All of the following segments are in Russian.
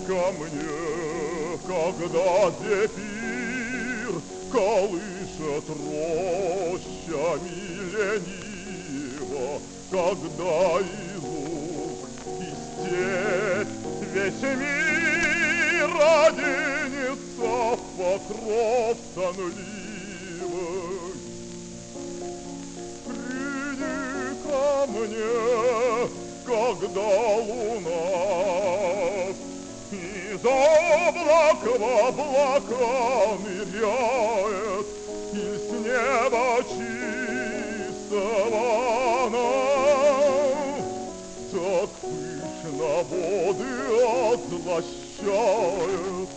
ко мне, когда зефир колышет рощами лениво, когда из луг и степь весь мир оденется в покров сонливый. Приди ко мне, когда луна из облак в облака ныряет, и с неба чистого она так пышно воды отзлощает.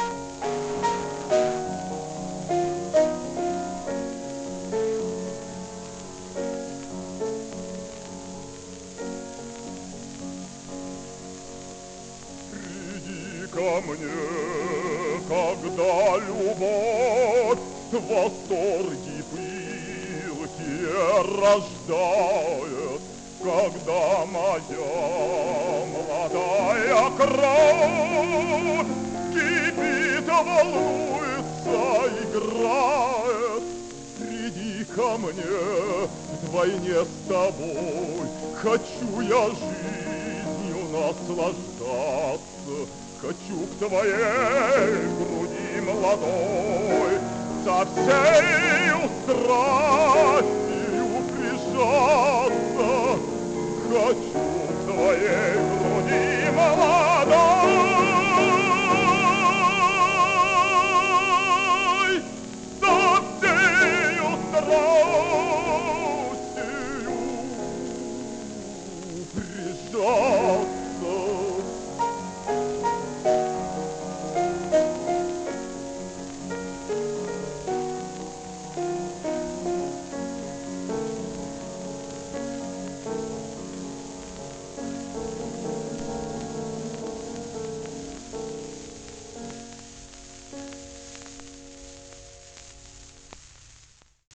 Ко мне, когда любовь восторги пылкие рождает, когда моя молодая кровь кипит, волнуется, играет. Приди ко мне, вдвойне с тобой хочу я жизнью наслаждаться. Хочу к твоей груди молодой со всею страстью прижаться. Хочу к твоей груди молодой